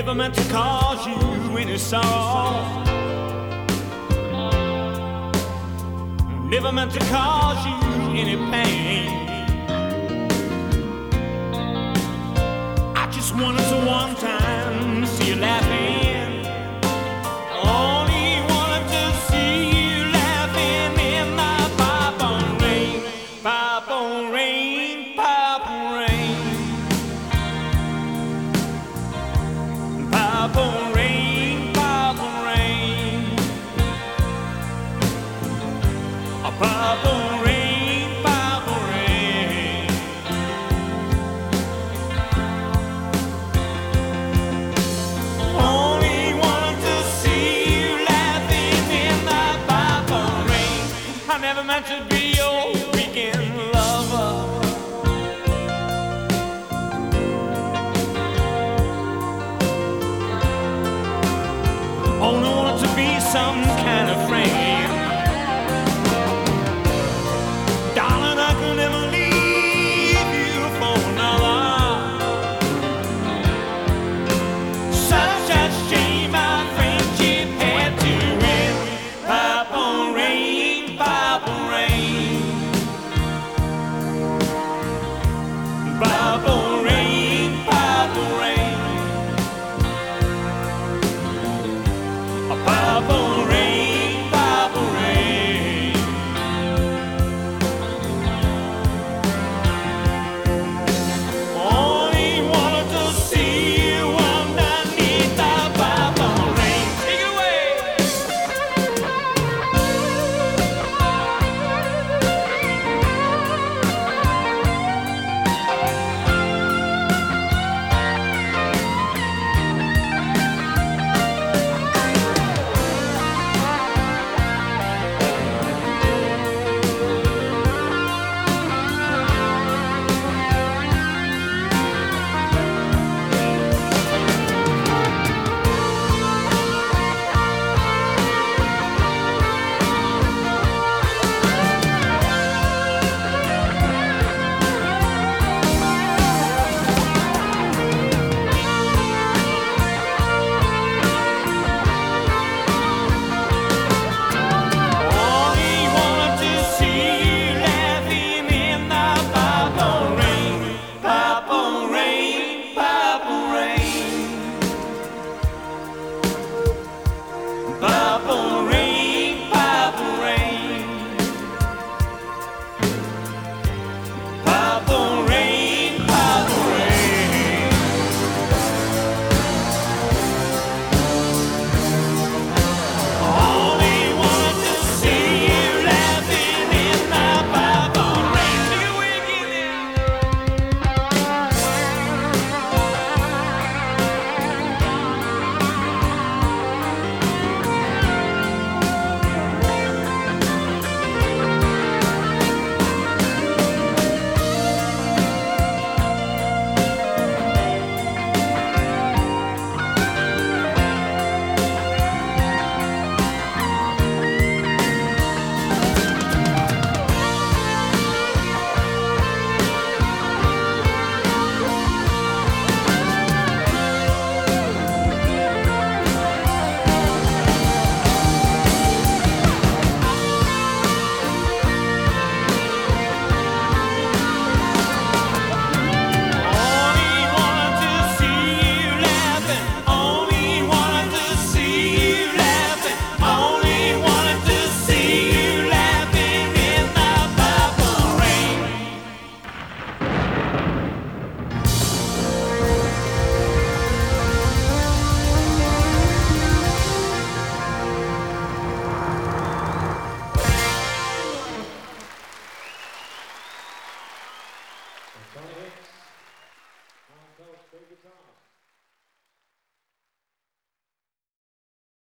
Never meant to cause you any sorrow. Never meant to cause you any pain. I just wanted to one time see you laughing. Only wanted to see you laughing in the purple rain, purple rain, purple rain, purple rain, purple rain, a purple rain, purple rain. Only wanted to see you laughing in the purple rain. I never meant to be your weekend lover. Only wanted to be some kind of friend.